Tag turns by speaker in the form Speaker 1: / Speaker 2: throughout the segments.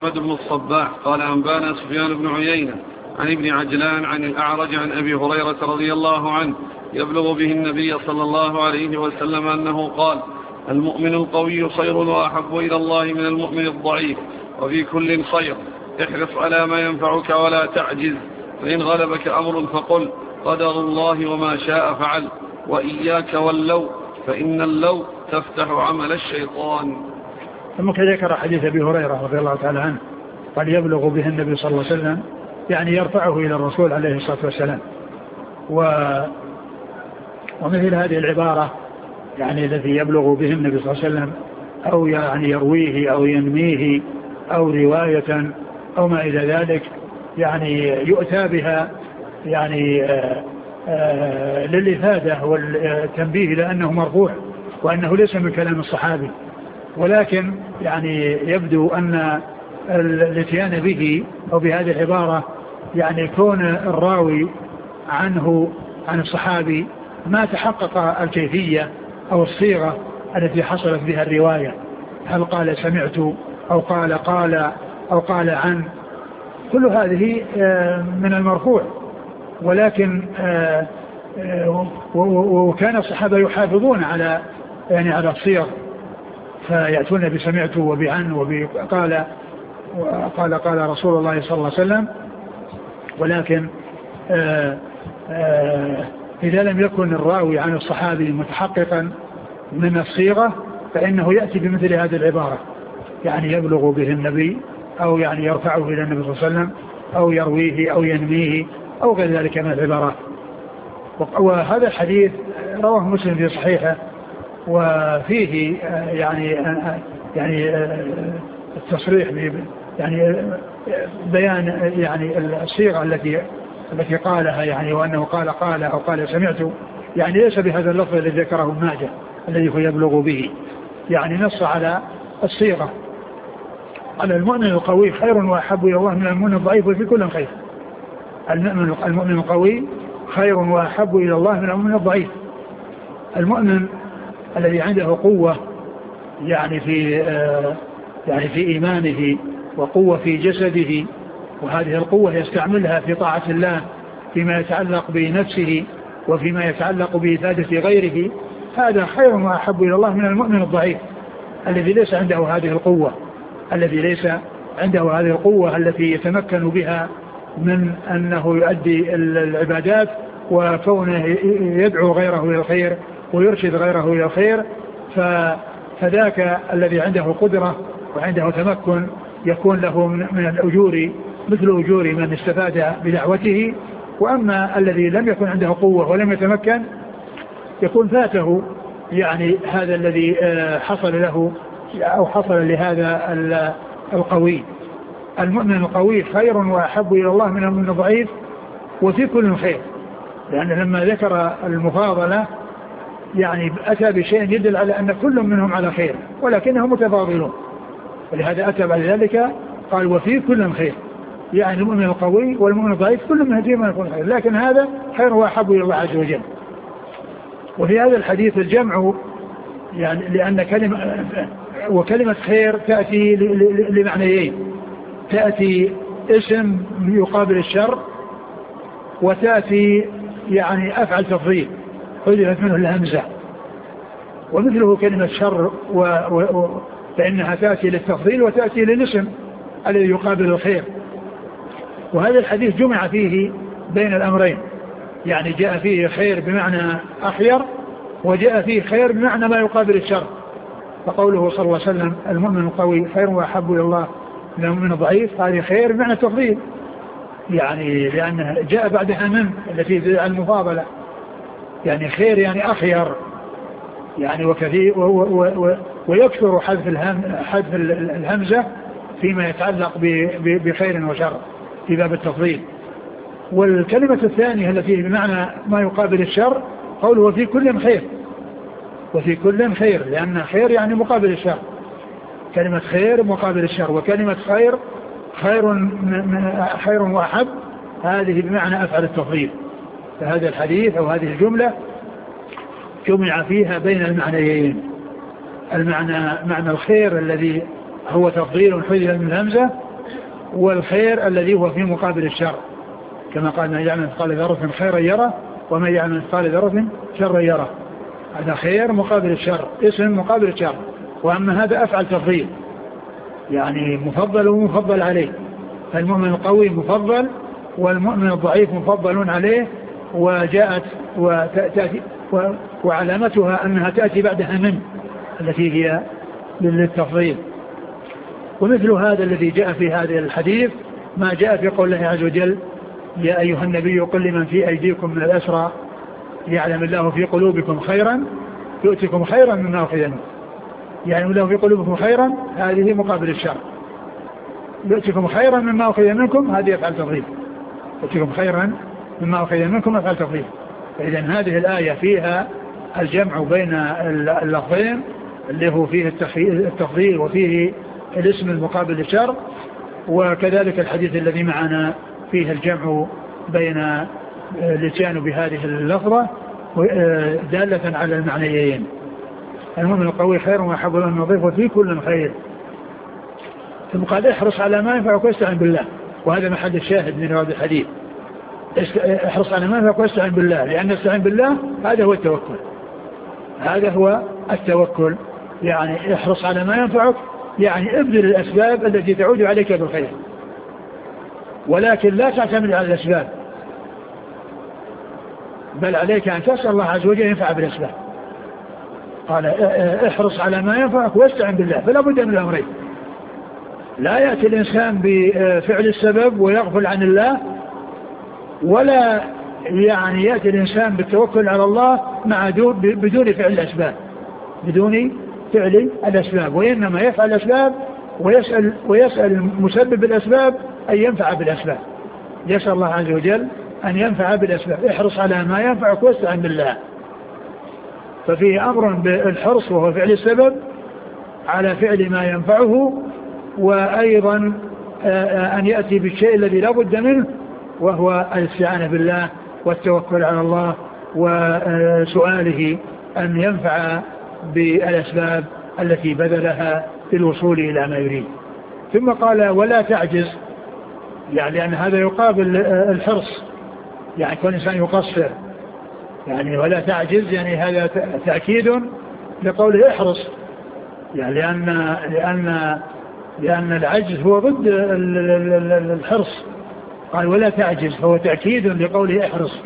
Speaker 1: محمد بن الصباح قال أنبانا سفيان بن عيينة عن ابن عجلان عن الأعرج عن أبي هريرة رضي الله عنه يبلغ به النبي صلى الله عليه وسلم أنه قال: المؤمن القوي خير وأحب إلى الله من المؤمن الضعيف، وفي كل خير، احرص على ما ينفعك ولا تعجز، فإن غلبك أمر فقل قدر الله وما شاء فعل، وإياك واللو، فإن اللو تفتح عمل الشيطان.
Speaker 2: ثم ذكر حديث أبي هريرة رضي الله تعالى عنه قال يبلغ به النبي صلى الله عليه وسلم، يعني يرفعه إلى الرسول عليه الصلاة والسلام. ومثل هذه العبارة يعني الذي يبلغ به النبي صلى الله عليه وسلم أو يعني يرويه أو ينميه أو رواية أو ما إلى ذلك، يعني يؤتى بها يعني للإفادة والتنبيه لأنه مرفوع وأنه ليس من كلام الصحابي، ولكن يعني يبدو أن الاتيان به أو بهذه العبارة يعني كون الراوي عنه عن الصحابي ما تحقق الكيفية أو الصيغة التي حصلت بها الرواية، هل قال سمعت أو قال أو قال عن، كل هذه من المرفوع. ولكن وكان الصحابة يحافظون على يعني على الصيغ، فيأتون بسمعت وبعن وبقال قال رسول الله صلى الله عليه وسلم. ولكن إذا لم يكن الراوي عن الصحابي متحققا من الصيغة فإنه يأتي بمثل هذه العبارة، يعني يبلغ به النبي أو يعني يرفعه إلى النبي صلى الله عليه وسلم أو يرويه أو ينميه أو غير ذلك من العبارات. وهذا الحديث رواه مسلم في صحيحه، وفيه يعني التصريح يعني بيان يعني الصيغة التي قالها، يعني وأنه قال أو قال سمعت، يعني ليس بهذا اللفظ الذي ذكره ابن ماجه الذي هو يبلغ به، يعني نص على الصيغة. على المؤمن القوي خير وأحب إلى الله من المؤمن الضعيف وفي كل خير. المؤمن القوي خير وأحب إلى الله من المؤمن الضعيف. المؤمن الذي عنده قوة يعني في إيمانه وقوة في جسده، وهذه القوة يستعملها في طاعة الله فيما يتعلق بنفسه وفيما يتعلق بإفادة غيره، هذا خير وأحب إلى الله من المؤمن الضعيف الذي ليس عنده هذه القوة التي يتمكن بها من أنه يؤدي العبادات وكونه يدعو غيره إلى الخير ويرشد غيره إلى الخير. فذاك الذي عنده قدرة وعنده تمكن يكون له من الأجور مثل أجور من استفاد بدعوته. وأما الذي لم يكن عنده قوة ولم يتمكن يكون فاته يعني هذا الذي حصل له أو حصل لهذا القوي. المؤمن القوي خير وأحب إلى الله من المؤمن الضعيف وفي كل خير، لأن لما ذكر المفاضلة يعني أتى بشيء يدل على أن كل منهم على خير ولكنهم متفاضلون، ولهذا أتى بعد ذلك قال وفي كل خير، يعني المؤمن القوي والمؤمن الضعيف كل من هديهم يكون خير، لكن هذا خير وأحب إلى الله عز وجل. وفي هذا الحديث الجمع، يعني لأن كلمة خير تأتي لمعنيين، تأتي اسم يقابل الشر، وتأتي يعني أفعل تفضيل حذفت منه الهمزة، ومثله كلمة شر فإنها تأتي للتفضيل وتأتي للاسم الذي يقابل الخير. وهذا الحديث جمع فيه بين الأمرين، يعني جاء فيه خير بمعنى أخير، وجاء فيه خير بمعنى ما يقابل الشر. فقوله صلى الله عليه وسلم المؤمن القوي خير وأحب إلى الله من المؤمن الضعيف، هذه خير بمعنى تفضيل، يعني لأنها جاء بعدها من التي المفاضلة، يعني خير يعني أخير يعني وكثير ويكثر حذف الهمزة فيما يتعلق بخير وشر في باب التفضيل. والكلمة الثانية التي بمعنى ما يقابل الشر قوله وفي كل خير، وفي كل خير، لأن خير يعني مقابل الشر، كلمة خير مقابل الشر، وكلمة خير وأحب هذه بمعنى أفعل التفضيل. فهذا الحديث أو هذه الجملة جمع فيها بين المعنيين، معنى الخير الذي هو تفضيل حذف من الهمزة، والخير الذي هو في مقابل الشر، كما قال: من يعمل مثقال ذرة خيرا يره ومن يعمل مثقال ذرة شرا يره. هذا خير مقابل الشر، اسم مقابل الشر. وأما هذا أفعل تفضيل، يعني مفضل ومفضل عليه، فالمؤمن القوي مفضل والمؤمن الضعيف مفضل عليه. وجاءت وتأتي وعلامتها أنها تأتي بعدها من التي هي للتفضيل. ومثل هذا الذي جاء في هذا الحديث ما جاء في قول الله عز وجل: يا أيها النبي قل لمن في أيديكم من الأسرى يعلم الله في قلوبكم خيرا يؤتكم خيرا مما أخذ منكم. يعلم الله في قلوبكم خيرا، هذه مقابل الشر. يؤتكم خيرا مما أخذ منكم، هذه أفعل تفضيل. يؤتكم خيرا مما أخذ منكم أفعل تفضيل. فإذا هذه الآية فيها الجمع بين اللفظين اللي هو فيه التفضيل وفيه الاسم المقابل للشر، وكذلك الحديث الذي معنا فيه الجمع بين الاتيان بهذه اللفظة دالة على المعنيين. المؤمن القوي خير وأحب أن نضيف في كل خير. ثم قال: احرص على ما ينفعك واستعن بالله. وهذا محل الشاهد من هذا الحديث. احرص على ما ينفعك واستعن بالله، لأن استعن بالله هذا هو التوكل. هذا هو التوكل، يعني احرص على ما ينفعك، يعني ابذل الأسباب التي تعود عليك بالخير، ولكن لا تعتمد على الأسباب، بل عليك أن تسأل الله عز وجل ينفع بالأسباب. قال: احرص على ما ينفعك واستعن بالله. فلا بد من الأمرين، لا يأتي الإنسان بفعل السبب ويغفل عن الله، ولا يعني يأتي الإنسان بالتوكل على الله بدون فعل الأسباب، بدون فعل الأسباب، وإنما يفعل الأسباب ويسأل مسبب الأسباب أن ينفع بالأسباب. يسأل الله عز وجل أن ينفع بالأسباب. احرص على ما ينفعك واستعن بالله. ففيه أمر بالحرص وهو فعل السبب على فعل ما ينفعه، وأيضا أن يأتي بالشيء الذي لا بد منه وهو الاستعانة بالله والتوكل على الله وسؤاله أن ينفع بالأسباب التي بذلها في الوصول إلى ما يريد. ثم قال: ولا تعجز، يعني لأن هذا يقابل الحرص، يعني كل إنسان يقصر، يعني ولا تعجز يعني هذا تأكيد لقوله احرص، يعني لأن العجز هو ضد الحرص. قال: ولا تعجز، هو تأكيد لقوله احرص.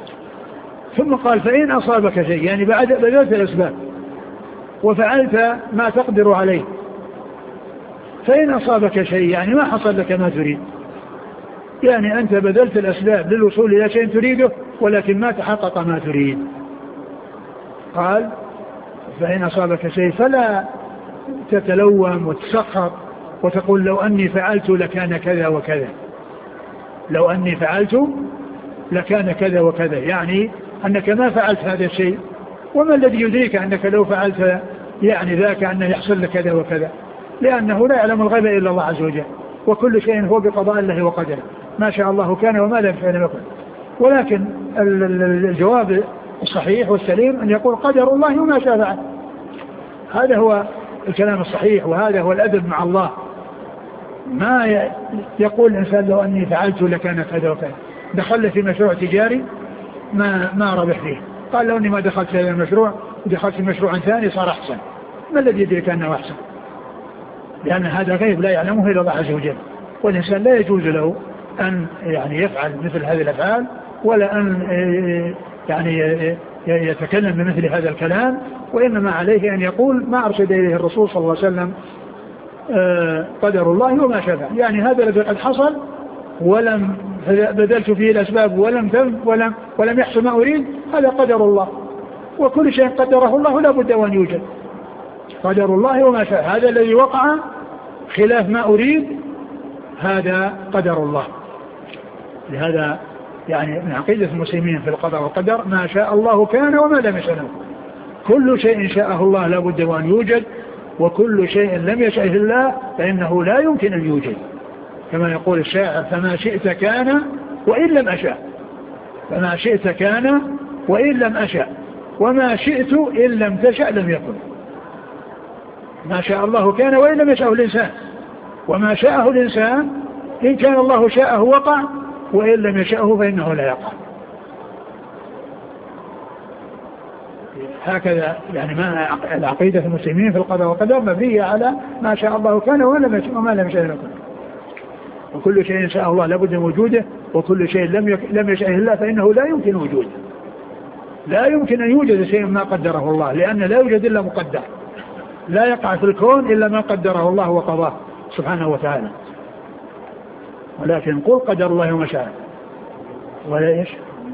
Speaker 2: ثم قال: فإن أصابك شيء، يعني بعد بذلت الأسباب وفعلت ما تقدر عليه، فإن أصابك شيء يعني ما حصل لك ما تريد، يعني أنت بذلت الأسباب للوصول إلى شيء تريده ولكن ما تحقق ما تريد. قال: فإن أصابك شيء فلا تتلوم وتسخط وتقول لو أني فعلت لكان كذا وكذا، لو أني فعلت لكان كذا وكذا، يعني أنك ما فعلت هذا الشيء، وما الذي يدريك أنك لو فعلت يعني ذاك أنه يحصل لك كذا وكذا، لأنه لا يعلم الغيب إلا الله عز وجل، وكل شيء هو بقضاء الله وقدره، ما شاء الله كان وما لم يكن. ولكن الجواب الصحيح والسليم أن يقول قدر الله وما شاء فعل. هذا هو الكلام الصحيح، وهذا هو الأدب مع الله. ما يقول الإنسان لو أني فعلت لكان كذا وكذا، دخل في مشروع تجاري ما ربح فيه، قال لو أني ما دخلت في هذا المشروع ودخلت في مشروع ثاني صار أحسن، ما الذي يدرك أنه أحسن؟ لأن هذا غيب لا يعلمه إلا الله عز وجل، والإنسان لا يجوز له أن يعني يفعل مثل هذه الأفعال، ولا أن يعني يتكلم بمثل هذا الكلام، وإنما عليه أن يقول ما أرشد إليه الرسول صلى الله عليه وسلم قدر الله وما شاء، يعني هذا الذي قد حصل ولم بذلت فيه الأسباب ولم يحصل ما أريد، هذا قدر الله، وكل شيء قدره الله لا بد أن يوجد، قدر الله وما شاء. هذا الذي وقع خلاف ما أريد هذا قدر الله. لهذا يعني من عقيدة المسلمين في القضاء والقدر ما شاء الله كان وما لم يشأ كل شيء شاءه الله لا بد أن يوجد، وكل شيء لم يشأه الله فإنه لا يمكن أن يوجد، كما يقول الشاعر: فما شئت كان وإن لم أشأ، فما شئت كان وإن لم أشأ، وما شئت إن لم تشأ لم يكن. ما شاء الله كان وإن لم يشأه الإنسان، وما شاءه الإنسان إن كان الله شاءه وقع، وإن لم يشاءه فإنه لا يقع. هكذا يعني ما العقيدة المسلمين في القضاء والقدر مبنية على ما شاء الله كان وما لم يشاء لم يكن. وكل شيء شاء الله لابد من وجوده، وكل شيء لم يشاء الله فإنه لا يمكن وجوده. لا يمكن أن يوجد شيء ما قدره الله، لأن لا يوجد إلا مقدر، لا يقع في الكون إلا ما قدره الله وقضاه سبحانه وتعالى. ولكن قل قدر الله وما شاء. ولا إيش؟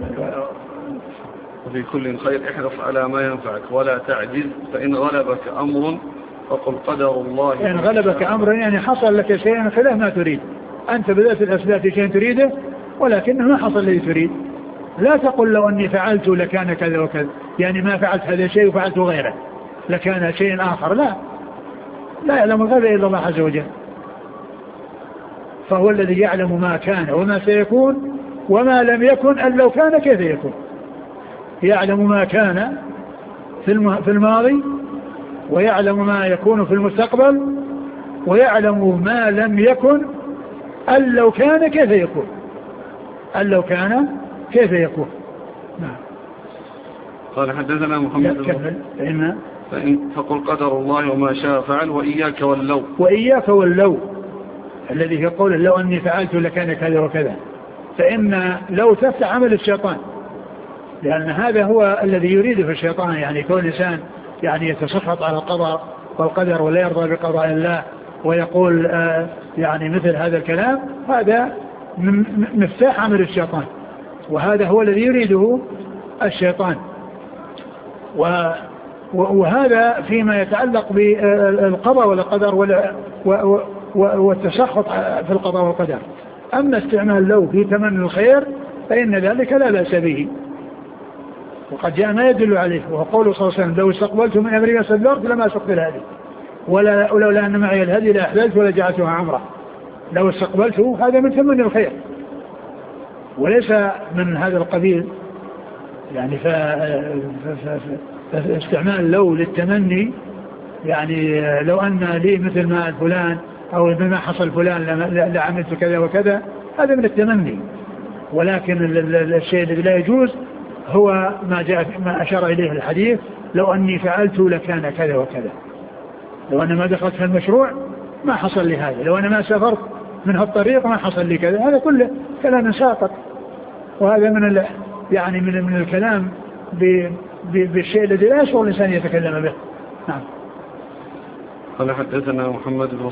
Speaker 1: وفي كل خير احرص على ما ينفعك ولا تعجز، فإن غلبك أمر فقل قدر الله.
Speaker 2: إن غلبك أمر يعني حصل لك شيء خلاف ما تريد، أنت بدأت الأسباب في شيء تريده ولكنه ما حصل الذي تريد. لا تقل لو أني فعلت لكان كذا وكذا، يعني ما فعلت هذا الشيء وفعلت غيره لكان شيء آخر. لا يعلم الغيب إلا الله عز وجل، فهو الذي يعلم ما كان وما سيكون وما لم يكن أن لو كان كيف يكون. يعلم ما كان في الماضي، ويعلم ما يكون في المستقبل، ويعلم ما لم يكن أن لو كان كيف يكون. أن لو كان كيف يكون. نعم.
Speaker 1: قال حدثنا محمد فقل قدر الله وما شاء فعل وإياك واللو.
Speaker 2: وإياك واللو الذي في قول لو أني فعلت لكان كذا وكذا، فإن لو تفتح عمل الشيطان، لأن هذا هو الذي يريده الشيطان، يعني كل إنسان يعني يتسخط على القضاء والقدر ولا يرضى بقضاء الله ويقول يعني مثل هذا الكلام، هذا مفتاح عمل الشيطان، وهذا هو الذي يريده الشيطان. وهذا فيما يتعلق بالقضاء والقدر والتسخط في القضاء والقدر. أما استعمال لو في تمني الخير فإن ذلك لا بأس به، وقد جاء ما يدل عليه، وهو قوله صلى الله عليه وسلم لو استقبلت من أمري ما استدبرت لما سقت الهدي ولولا أن معي الهدي لأحللت ولجعلتها عمره. لو استقبلته هذا من تمني الخير وليس من هذا القبيل، يعني فاستعمال لو للتمني، يعني لو أن لي مثل ما فلان أو بما حصل فلان لعملت كذا وكذا، هذا من التمني. ولكن الشيء الذي لا يجوز هو ما أشار إليه الحديث لو أني فعلت لكان كذا وكذا. لو أنا ما دخلت في المشروع ما حصل لي هذا، لو أنا ما سافرت من هالطريق ما حصل لي كذا. هذا كله كلام ساقط، وهذا يعني من الكلام بالشيء الذي لا يشعر الإنسان يتكلم به. نعم.
Speaker 1: قال حدثنا محمد بن